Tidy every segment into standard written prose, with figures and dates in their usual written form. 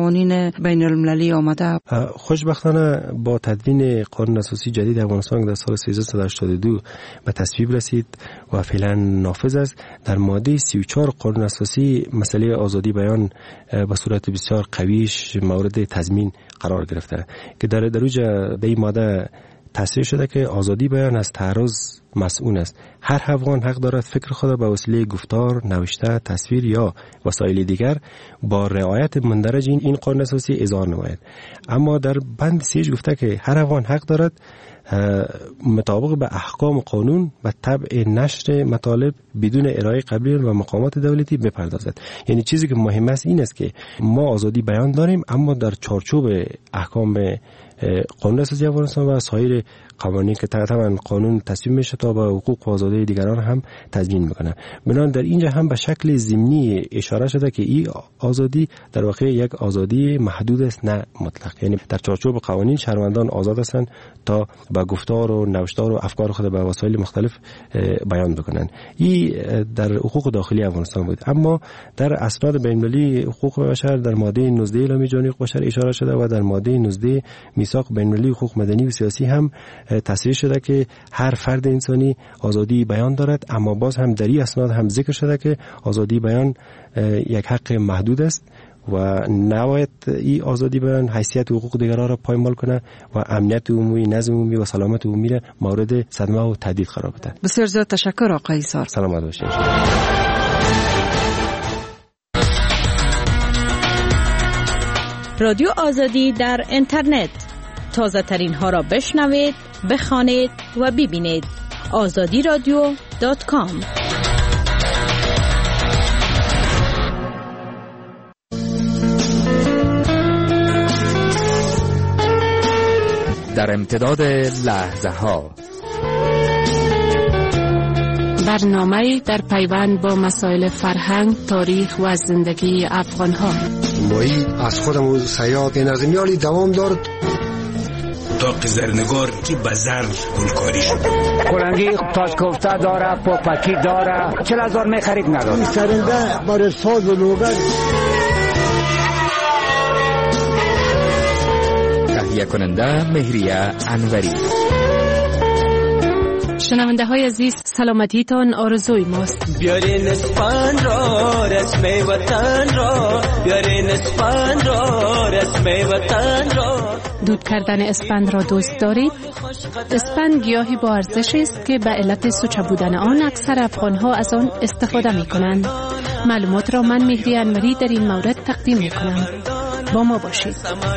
قوانین بین المللی آمده. خوشبختانه با تدوین قانون اساسی جدید افغانستان در سال 1382 به تصویب رسید و فعلا نافذ است. در ماده 34 قانون اساسی مسئله آزادی بیان به صورت بسیار قویش مورد تضمین قرار گرفته که در این ماده تصریح شده که آزادی بیان از تعرض مسئول است. هر افغان حق دارد فکر خود به وسیله گفتار، نوشته، تصویر یا وسایل دیگر با رعایت مندرج این قانون اساسی اظهار نماید. اما در بند 3 گفته که هر افغان حق دارد مطابق به احکام قانون و طبع نشر مطالب بدون ارائه قبلی و مقامات دولتی بپردازد. یعنی چیزی که مهم است این است که ما آزادی بیان داریم اما در چارچوب احکام قانون اساسی افغانستان و سایر قوانین که طبعا قانون تصویب میشه تا به حقوق و آزادی دیگران هم تضمین میکنه. بنابراین در اینجا هم به شکل ضمنی اشاره شده که این آزادی در واقع یک آزادی محدود است نه مطلق. یعنی در چارچوب قوانین شهروندان آزاد هستند تا به گفتار و نوشتار و افکار خود به وسایل مختلف بیان بکنند. این در حقوق داخلی افغانستان بود. اما در اسناد بین‌المللی حقوق بشر در ماده 19 اعلامیه جهانی حقوق بشر اشاره شده و در ماده 19 میثاق بین‌المللی حقوق مدنی و سیاسی هم تصریح شده که هر فرد انسانی آزادی بیان دارد. اما باز هم در این اسناد هم ذکر شده که آزادی بیان یک حق محدود است و نباید این آزادی بیان حیثیت حقوق دیگران را پایمال کنه و امنیت عمومی، نظم عمومی و سلامت عمومی را مورد صدمه و تهدید قرار بده. بسیار زیاد تشکر آقای ایثار. سلامت باشید. رادیو آزادی در اینترنت، تازه ترین ها را بشنوید، بخوانید و ببینید. azadiradio.com. در امتداد لحظه ها، برنامه در پیوند با مسائل فرهنگ، تاریخ و زندگی افغان ها. مایی از خودم سیاد نظمیالی دوام دارد. داغ زرنگار که بزر گلکاری شد. کلنگی تاج کوفته داره، پوپکی داره، 40,000 می خرید نداره. سرنده برای ساز و لوگر. تهیه کننده مهریه انوری. شنونده های عزیز، سلامتیتان آرزوی ماست. بیارین اسپند را رسم وطن را، بیارین اسپند را رسم وطن را. دود کردن اسپند را دوست دارید؟ اسپند گیاهی با ارزش است که به علت سوچه بودن آن اکثر افغان‌ها از آن استفاده می‌کنند. معلومات را من مهری انوری در این مورد تقدیم می‌کنم. با ما باشید.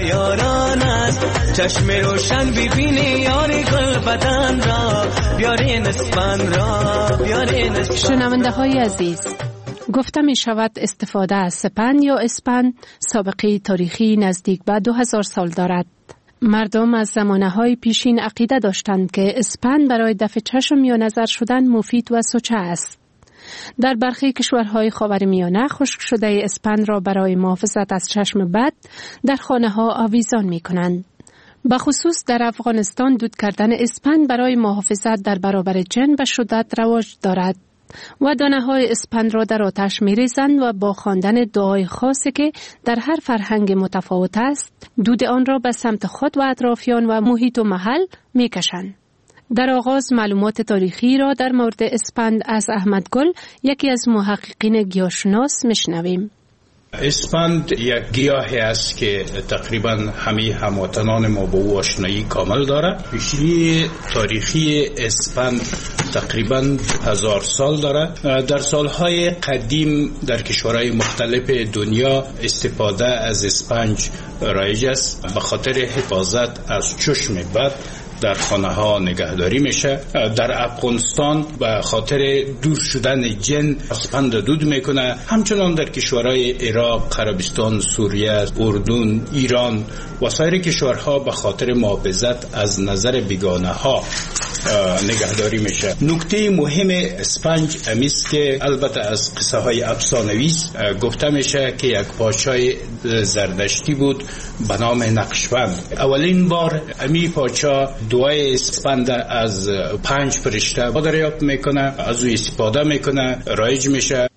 چشم روشن ببینی یاری گل بدن را، بیارین اسپند را، بیارین اسپند. شنونده های عزیز، گفته می شود استفاده از سپند یا اسپند سابقه تاریخی نزدیک به 2000 سال دارد. مردم از زمانه های پیشین عقیده داشتند که اسپند برای دفع چشم یا نظر شدن مفید و سوچه است. در برخی کشورهای خاورمیانه خشک شده اسپند را برای محافظت از چشم بد در خانه ها آویزان می کنند. به خصوص در افغانستان دود کردن اسپند برای محافظت در برابر جن و شدت رواج دارد و دانه های اسپند را در آتش می ریزند و با خواندن دعای خاصی که در هر فرهنگ متفاوت است دود آن را به سمت خود و اطرافیان و محیط و محل می کشند. در آغاز معلومات تاریخی را در مورد اسپند از احمد گل، یکی از محققین گیاهشناس، میشنویم. اسپند یک گیاهی است که تقریبا همه هموطنان ما با او آشنایی کامل داره. پیشینی تاریخی اسپند تقریبا 1000 سال داره. در سالهای قدیم در کشورهای مختلف دنیا استفاده از اسپنج رایج است. به خاطر حفاظت از چشم بد در خانه ها نگهداری میشه. در افغانستان به خاطر دور شدن جن اسپند دود میکنه. همچنان در کشورهای عراق، عربستان، سوریه، اردن، ایران و سایر کشورها به خاطر محافظت از نظر بیگانه ها نگهداری میشه. نکته مهم اسپنج امیست که البته از قصه های افسانه‌ای گفته میشه که یک پادشاه زردشتی بود به نام نقشبند. اولین بار امی پادشاه دعای اسپند از 5 فرشته دریافت میکنه، از او استفاده میکنه، رایج میشه.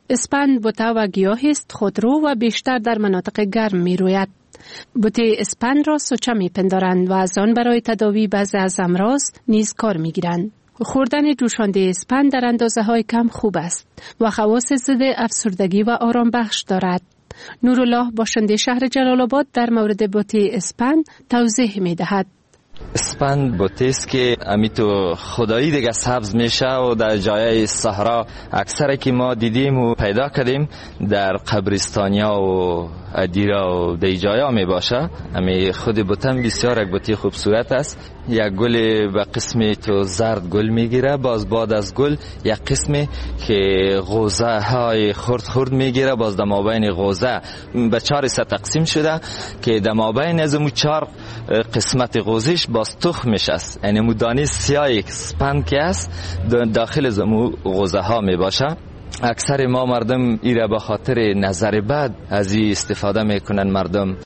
اسپند بوته و گیاهی است خودرو و بیشتر در مناطق گرم می روید. بوته اسپند را سوچه می پندارند و از آن برای تداوی بعضی از امراض نیز کار می گیرند. خوردن جوشانده اسپند در اندازه های کم خوب است و خواص ضد افسردگی و آرام بخش دارد. نورالله باشنده شهر جلال آباد در مورد بوته اسپند توضیح می دهد. اسپند بوته است که امیتو خدایی دیگه سبز میشه و در جای صحرا اکثر که ما دیدیم و پیدا کردیم در قبرستانیا و ادیرا و دی جایا می باشه. امی خود بوتم بسیار یک بوته خوبصورت است. یک گل به قسمی تو زرد گل میگیره، باز بعد از گل یک قسمی که غوزه های خرد میگیره، باز در مابین غوزه به 4 تقسیم شده که در مابین از مو 4 قسمت غوزش باز تخمش است، یعنی مو دانه سیاه اسپند که است داخل از مو غوزه ها می باشه. اکثر ما مردم ایره به خاطر نظر بد از این استفاده میکنن. مردم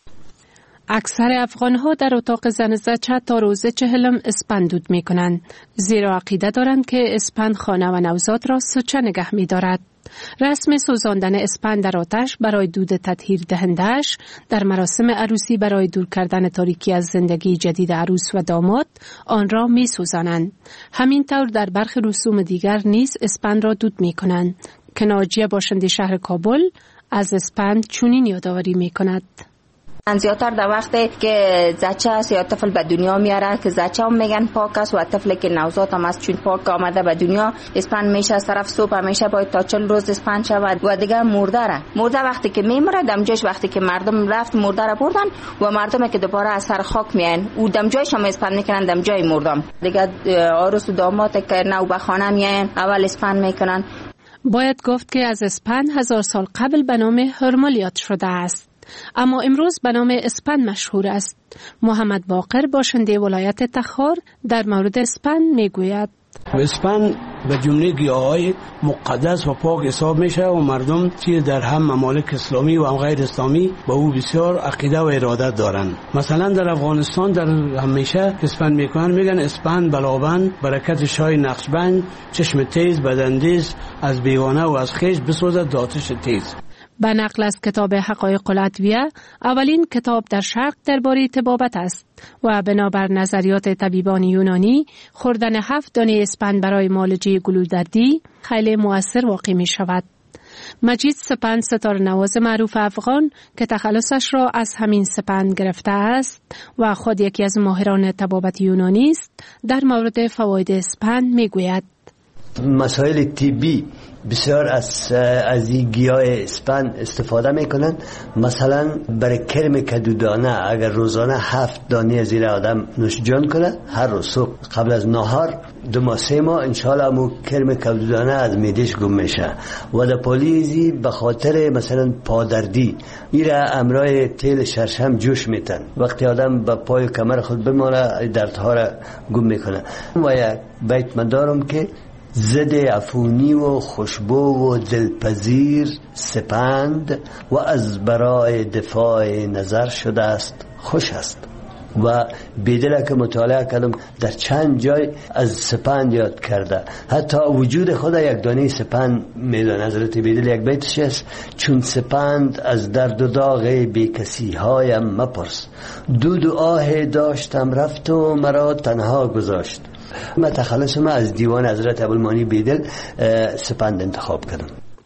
اکثر افغان‌ها در اتاق زن زچه تا روز 40 اسپند دود می‌کنند، زیرا عقیده دارند که اسپند خانه و نوزاد را سوچه نگه می‌دارد. رسم سوزاندن اسپند در آتش برای دود تطهیر دهنده‌اش در مراسم عروسی برای دور کردن تاریکی از زندگی جدید عروس و داماد آن را می‌سوزانند. همینطور در برخی رسوم دیگر نیز اسپند را دود می‌کنند که ناجیه باشنده شهر کابل از اسپند چنین یادآوری می‌کند. زیادتر در وقتی که زچه است یا طفل به دنیا میاره که زچه هم میگن پاک است و طفل که نوزاد هم است چون پاک آمده به دنیا اسپند میشه از طرف صبح همیشه باید تا 40 روز اسپند شود و دیگه مرده وقتی که میمره دمجوش وقتی که مردم رفت مرده را بردن و مردم که دوباره از سر خاک میان او دمجوش هم اسپند میکنن دمجای مردم دیگه عروس و داماد که نو به خانه میان اول اسپند میکنن. باید گفت که از اسپند 1000 سال قبل به نام هرمل یاد شده است، اما امروز به نام اسپند مشهور است. محمد باقر باشنده ولایت تخار در مورد اسپند میگوید: اسپند به جمله گیاهای مقدس و پاک حساب میشه و مردم چیز در هم ممالک اسلامی و هم غیر اسلامی به او بسیار عقیده و ارادت دارند. مثلا در افغانستان در همیشه اسپند میکنن، میگن اسپند بلابند برکت شاه نقشبند چشم تیز بدندیز از بیگانه و از خویش بسوزد داتش تیز. به نقل از کتاب حقایق الادویه، اولین کتاب در شرق درباره طبابت است و بنابر نظریات طبیبان یونانی خوردن 7 دانه اسپند برای معالجه گلودردی خیلی مؤثر واقع می شود. مجید سپند ستاره نواز معروف افغان که تخلصش را از همین سپند گرفته است و خود یکی از ماهران طبابت یونانی است، در مورد فواید اسپند می گوید: مسائل طبی بسیار از این گیاه اسپند استفاده میکنن. مثلا برای کرم کدودانه اگر روزانه 7 دانه از این آدم نوش جان کنه هر روز صبح قبل از نهار 2 ماه 3 ماه انشالله مو کرم کدودانه از میدهش گم میشه. و در پالیزی به خاطر مثلا پادردی میره امرای تیل شرشم جوش میتن، وقتی آدم به پای کمر خود بمانه دردها را گم میکنه. و یک بیت من دارم که ضد عفونی و خوشبو و دلپذیر سپند و از برای دفاع نظر شده است خوش است. و بیدل که مطالعه کردم در چند جای از سپند یاد کرده، حتی وجود خود یک دانه سپند میدان. حضرت بیدل یک بیتش است: چون سپند از درد و داغ بی کسی هایم مپرس، دود و آه داشتم رفت و مرا تنها گذاشت. من تخلصم از دیوان حضرت ابوالمانی بیدل سپند انتخاب کردم.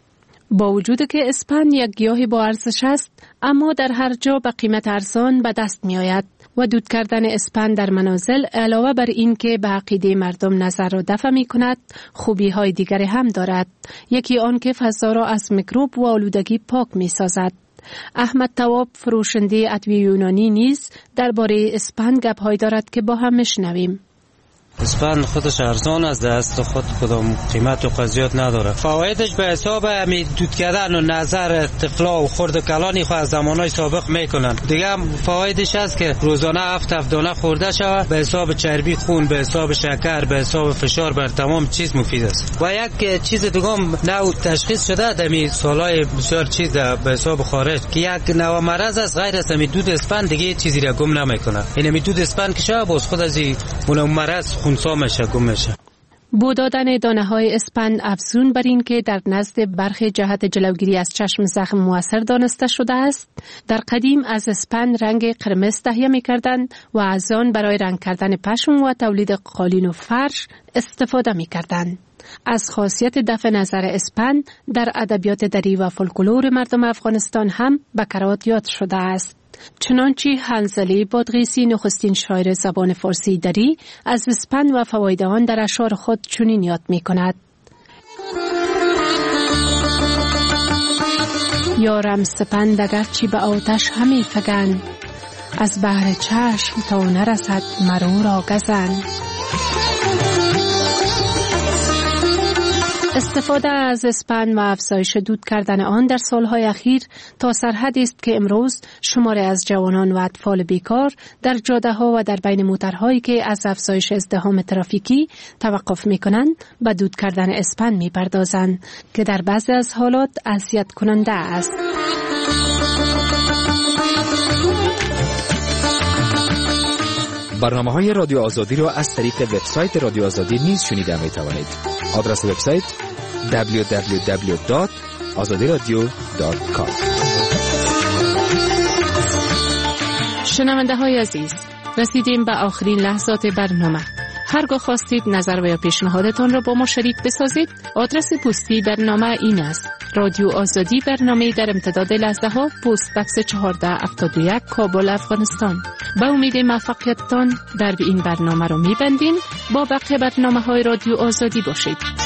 با وجود که اسپند یک گیاه با ارزش است، اما در هر جا به قیمت ارزان به دست می آید و دود کردن اسپند در منازل علاوه بر این که به عقیده مردم نظر را دفع می کند، خوبی های دیگری هم دارد. یکی آن که فضا را از میکروب و آلودگی پاک می سازد. احمد تواب فروشنده ادویه یونانی نیز درباره اسپند گپ‌هایی دارد که با هم میشنویم. اسپند خودش ارزان است، دست خود کدام قیمت و قضیت نداره. فوایدش به حساب همین دود کردن و نظر طفلا و خرد و کلانی خود از زمانهای سابق میکنن. دیگه هم فوایدش است که روزانه 7 دانه خورده شود، به حساب چربی خون، به حساب شکر، به حساب فشار بر تمام چیز مفید است. و یک چیز دیگه هم نوع تشخیص شده در این سالهای بسیار چیز به حساب خارج که یک نوع مرض است غیر از همین دود اسپند دیگه چیزی را گم نمیکنه. این همین دود اسپند که شب باز خود از این مرض خونسا میشه، گم میشه. بو دادن دانه‌های اسپند افزون بر این که در نزد برخی جهت جلوگیری از چشم زخم موثر دانسته شده است، در قدیم از اسپند رنگ قرمز تهیه می‌کردند و از آن برای رنگ کردن پشم و تولید قالین و فرش استفاده می‌کردند. از خاصیت دفع نظر اسپند در ادبیات دری و فولکلور مردم افغانستان هم به کرات یاد شده است. چنانچه حنظله بادغیسی نخستین شاعر زبان فارسی دری از اسپند و فواید آن در اشعار خود چنین یاد می کند: یارم سپند اگرچه به آتش همی فگن، از بحر چشم تا نرسد مرو را گزن. استفاده از اسپند و افزایش دود کردن آن در سالهای اخیر تا سرحدی است که امروز شماری از جوانان و اطفال بیکار در جاده‌ها و در بین موترهایی که از افزایش ازدحام ترافیکی توقف می‌کنند به دود کردن اسپند می‌پردازند که در بعضی از حالات اذیت کننده است. برنامه‌های رادیو آزادی را از طریق وبسایت رادیو آزادی نیز شنیده می‌توانید. آدرس وبسایت www.azadiradio.com. شنونده های عزیز، رسیدیم به آخرین لحظات برنامه. هرگاه خواستید نظر و یا پیشنهادتان را با ما شریک بسازید، آدرس پستی برنامه این است: رادیو آزادی، برنامه در امتداد لحظه ها، پست بکس 1471 کابل، افغانستان. با امید موفقیتتان در این برنامه را می‌بندیم. با بقیه برنامه های رادیو آزادی باشید.